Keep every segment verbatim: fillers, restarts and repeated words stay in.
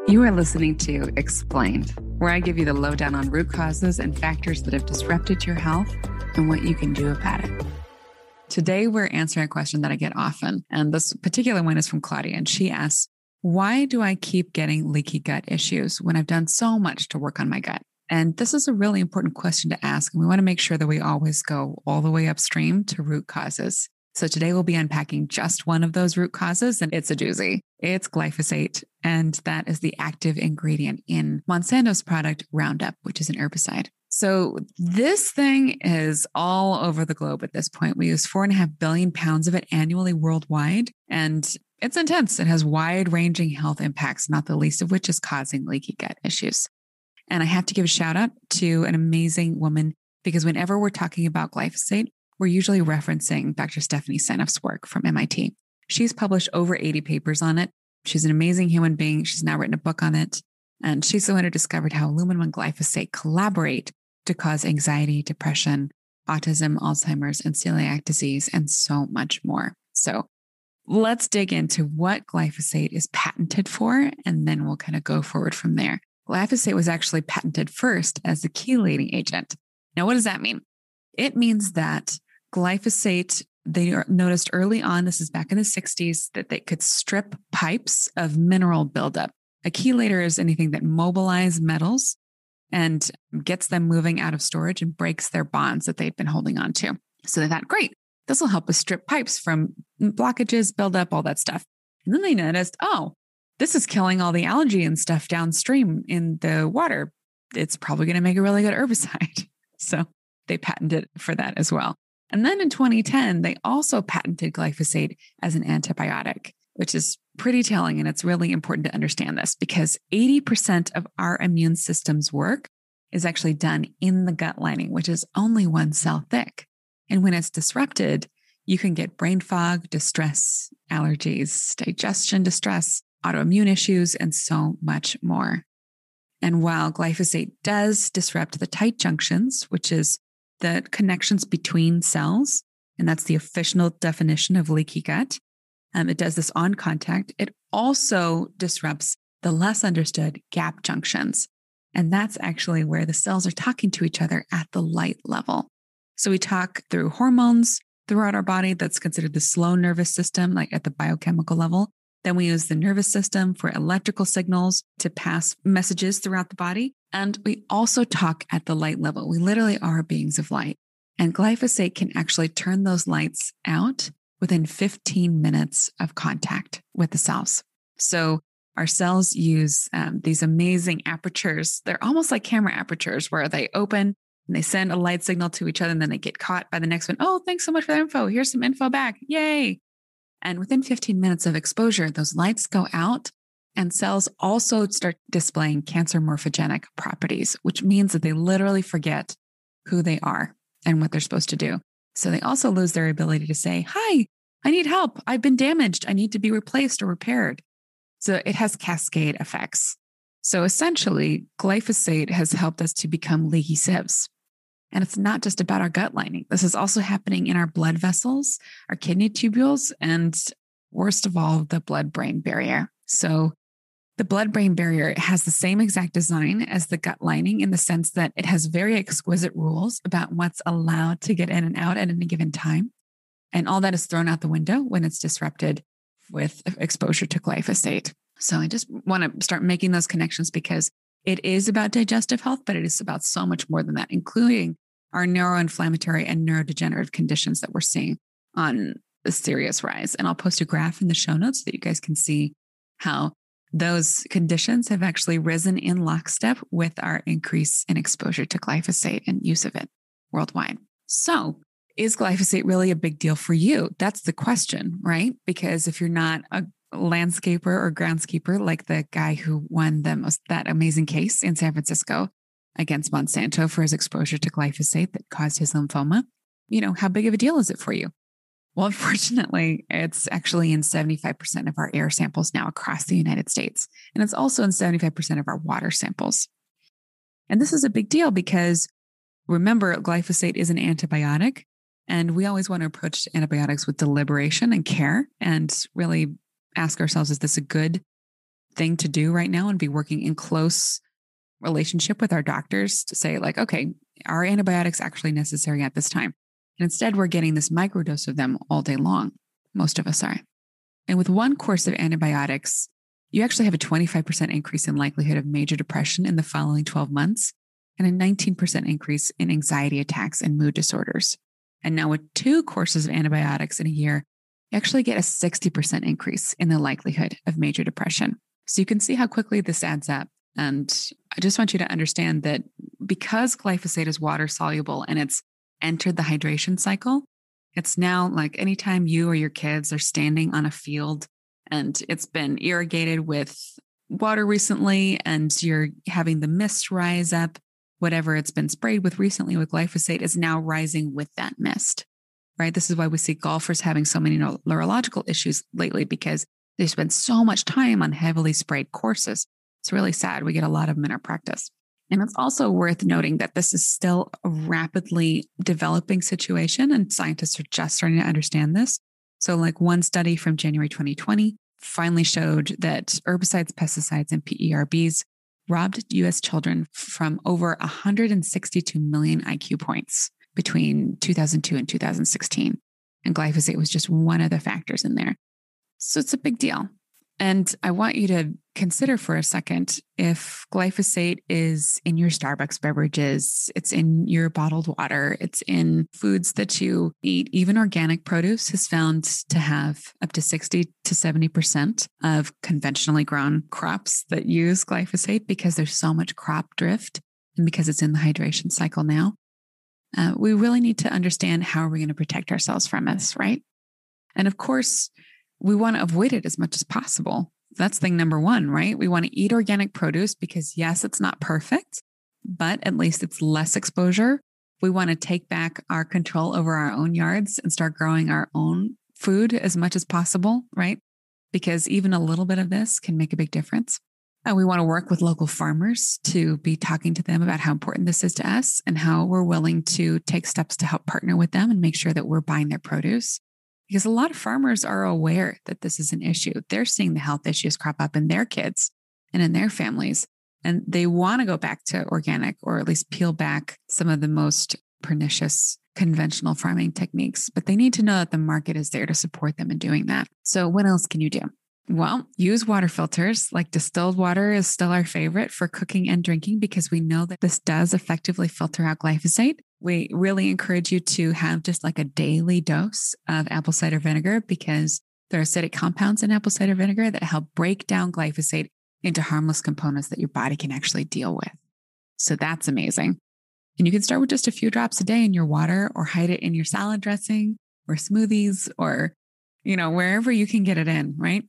You are listening to Explained, where I give you the lowdown on root causes and factors that have disrupted your health and what you can do about it. Today, we're answering a question that I get often, and this particular one is from Claudia, and she asks, why do I keep getting leaky gut issues when I've done so much to work on my gut? And this is a really important question to ask, and we want to make sure that we always go all the way upstream to root causes. So today we'll be unpacking just one of those root causes, and it's a doozy. It's glyphosate, and that is the active ingredient in Monsanto's product Roundup, which is an herbicide. So this thing is all over the globe at this point. We use four and a half billion pounds of it annually worldwide, and it's intense. It has wide-ranging health impacts, not the least of which is causing leaky gut issues. And I have to give a shout out to an amazing woman, because whenever we're talking about glyphosate, we're usually referencing Doctor Stephanie Seneff's work from M I T. She's published over eighty papers on it. She's an amazing human being. She's now written a book on it. And she's the one who discovered how aluminum and glyphosate collaborate to cause anxiety, depression, autism, Alzheimer's, and celiac disease, and so much more. So let's dig into what glyphosate is patented for, and then we'll kind of go forward from there. Glyphosate was actually patented first as a chelating agent. Now, what does that mean? It means that glyphosate, they noticed early on, this is back in the sixties, that they could strip pipes of mineral buildup. A chelator is anything that mobilizes metals and gets them moving out of storage and breaks their bonds that they've been holding on to. So they thought, great, this will help us strip pipes from blockages, buildup, all that stuff. And then they noticed, oh, this is killing all the algae and stuff downstream in the water. It's probably going to make a really good herbicide. So they patented for that as well. And then in twenty ten, they also patented glyphosate as an antibiotic, which is pretty telling. And it's really important to understand this because eighty percent of our immune system's work is actually done in the gut lining, which is only one cell thick. And when it's disrupted, you can get brain fog, distress, allergies, digestion distress, autoimmune issues, and so much more. And while glyphosate does disrupt the tight junctions, which is the connections between cells, and that's the official definition of leaky gut, um, it does this on contact. It also disrupts the less understood gap junctions. And that's actually where the cells are talking to each other at the light level. So we talk through hormones throughout our body. That's considered the slow nervous system, like at the biochemical level. Then we use the nervous system for electrical signals to pass messages throughout the body. And we also talk at the light level. We literally are beings of light. And glyphosate can actually turn those lights out within fifteen minutes of contact with the cells. So our cells use um, these amazing apertures. They're almost like camera apertures where they open and they send a light signal to each other, and then they get caught by the next one. Oh, thanks so much for that info. Here's some info back. Yay. And within fifteen minutes of exposure, those lights go out and cells also start displaying cancer morphogenic properties, which means that they literally forget who they are and what they're supposed to do. So they also lose their ability to say, hi, I need help. I've been damaged. I need to be replaced or repaired. So it has cascade effects. So essentially, glyphosate has helped us to become leaky sieves. And it's not just about our gut lining. This is also happening in our blood vessels, our kidney tubules, and worst of all, the blood-brain barrier. So the blood-brain barrier has the same exact design as the gut lining in the sense that it has very exquisite rules about what's allowed to get in and out at any given time. And all that is thrown out the window when it's disrupted with exposure to glyphosate. So I just want to start making those connections because it is about digestive health, but it is about so much more than that, including our neuroinflammatory and neurodegenerative conditions that we're seeing on a serious rise. And I'll post a graph in the show notes so that you guys can see how those conditions have actually risen in lockstep with our increase in exposure to glyphosate and use of it worldwide. So is glyphosate really a big deal for you? That's the question, right? Because if you're not a landscaper or groundskeeper like the guy who won the most, that amazing case in San Francisco against Monsanto for his exposure to glyphosate that caused his lymphoma, you know, how big of a deal is it for you? Well, unfortunately, it's actually in seventy-five percent of our air samples now across the United States. And it's also in seventy-five percent of our water samples. And this is a big deal because remember, glyphosate is an antibiotic. And we always want to approach antibiotics with deliberation and care and really ask ourselves, is this a good thing to do right now and be working in close relationship with our doctors to say like, okay, are antibiotics actually necessary at this time? And instead, we're getting this microdose of them all day long. Most of us are. And with one course of antibiotics, you actually have a twenty-five percent increase in likelihood of major depression in the following twelve months and a nineteen percent increase in anxiety attacks and mood disorders. And now with two courses of antibiotics in a year, you actually get a sixty percent increase in the likelihood of major depression. So you can see how quickly this adds up. And I just want you to understand that because glyphosate is water soluble and it's entered the hydration cycle, it's now like anytime you or your kids are standing on a field and it's been irrigated with water recently and you're having the mist rise up, whatever it's been sprayed with recently with glyphosate is now rising with that mist, right? This is why we see golfers having so many neurological issues lately because they spend so much time on heavily sprayed courses. It's really sad. We get a lot of them in our practice. And it's also worth noting that this is still a rapidly developing situation and scientists are just starting to understand this. So like one study from January twenty twenty finally showed that herbicides, pesticides, and P E R Bs robbed U S children from over one hundred sixty-two million I Q points between two thousand two and two thousand sixteen. And glyphosate was just one of the factors in there. So it's a big deal. And I want you to consider for a second if glyphosate is in your Starbucks beverages, it's in your bottled water, it's in foods that you eat. Even organic produce is found to have up to sixty to seventy percent of conventionally grown crops that use glyphosate because there's so much crop drift and because it's in the hydration cycle now. Uh, we really need to understand how we're going to protect ourselves from this, right? And of course, we want to avoid it as much as possible. That's thing number one, right? We want to eat organic produce because yes, it's not perfect, but at least it's less exposure. We want to take back our control over our own yards and start growing our own food as much as possible, right? Because even a little bit of this can make a big difference. And we want to work with local farmers to be talking to them about how important this is to us and how we're willing to take steps to help partner with them and make sure that we're buying their produce. Because a lot of farmers are aware that this is an issue. They're seeing the health issues crop up in their kids and in their families. And they want to go back to organic or at least peel back some of the most pernicious conventional farming techniques. But they need to know that the market is there to support them in doing that. So what else can you do? Well, use water filters. Like distilled water is still our favorite for cooking and drinking because we know that this does effectively filter out glyphosate. We really encourage you to have just like a daily dose of apple cider vinegar because there are acidic compounds in apple cider vinegar that help break down glyphosate into harmless components that your body can actually deal with. So that's amazing. And you can start with just a few drops a day in your water or hide it in your salad dressing or smoothies or, you know, wherever you can get it in, right?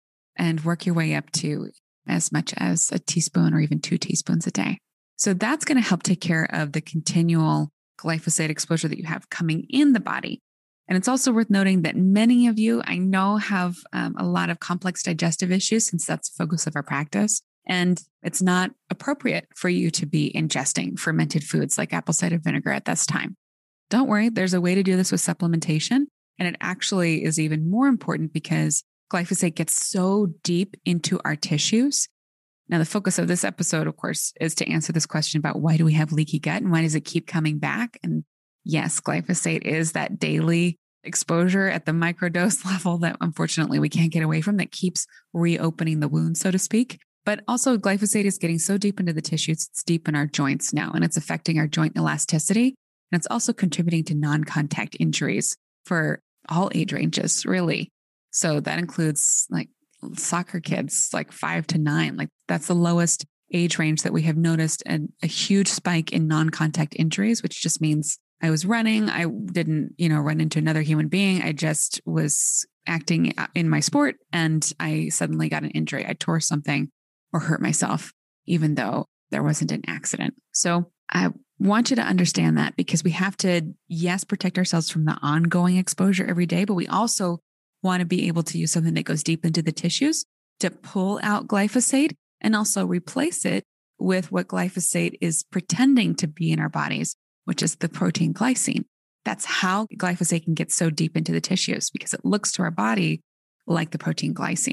And work your way up to as much as a teaspoon or even two teaspoons a day. So that's going to help take care of the continual glyphosate exposure that you have coming in the body. And it's also worth noting that many of you, I know, have um, a lot of complex digestive issues since that's the focus of our practice. And it's not appropriate for you to be ingesting fermented foods like apple cider vinegar at this time. Don't worry, there's a way to do this with supplementation. And it actually is even more important because glyphosate gets so deep into our tissues. Now, the focus of this episode, of course, is to answer this question about why do we have leaky gut and why does it keep coming back? And yes, glyphosate is that daily exposure at the microdose level that unfortunately we can't get away from that keeps reopening the wound, so to speak. But also glyphosate is getting so deep into the tissues, it's deep in our joints now, and it's affecting our joint elasticity. And it's also contributing to non-contact injuries for all age ranges, really. So that includes like soccer kids, like five to nine, like that's the lowest age range that we have noticed and a huge spike in non-contact injuries, which just means I was running. I didn't, you know, run into another human being. I just was acting in my sport and I suddenly got an injury. I tore something or hurt myself, even though there wasn't an accident. So I want you to understand that because we have to, yes, protect ourselves from the ongoing exposure every day, but we also want to be able to use something that goes deep into the tissues to pull out glyphosate and also replace it with what glyphosate is pretending to be in our bodies, which is the protein glycine. That's how glyphosate can get so deep into the tissues because it looks to our body like the protein glycine.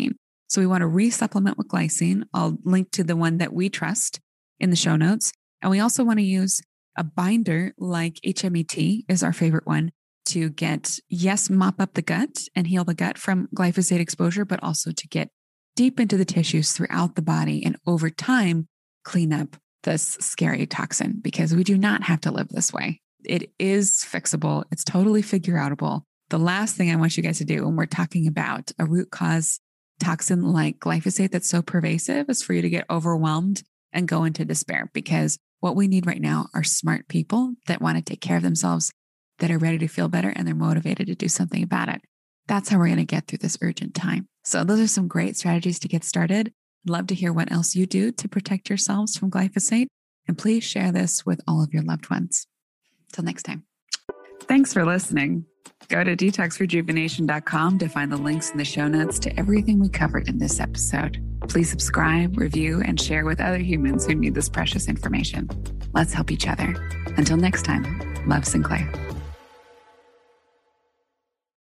So we want to resupplement with glycine. I'll link to the one that we trust in the show notes. And we also want to use a binder like H M E T is our favorite one to get, yes, mop up the gut and heal the gut from glyphosate exposure, but also to get deep into the tissues throughout the body and over time, clean up this scary toxin, because we do not have to live this way. It is fixable. It's totally figure outable. The last thing I want you guys to do when we're talking about a root cause toxin like glyphosate that's so pervasive is for you to get overwhelmed and go into despair, because what we need right now are smart people that want to take care of themselves, that are ready to feel better, and they're motivated to do something about it. That's how we're going to get through this urgent time. So those are some great strategies to get started. I'd love to hear what else you do to protect yourselves from glyphosate. And please share this with all of your loved ones. Till next time. Thanks for listening. Go to detox rejuvenation dot com to find the links in the show notes to everything we covered in this episode. Please subscribe, review, and share with other humans who need this precious information. Let's help each other. Until next time, love, Sinclair.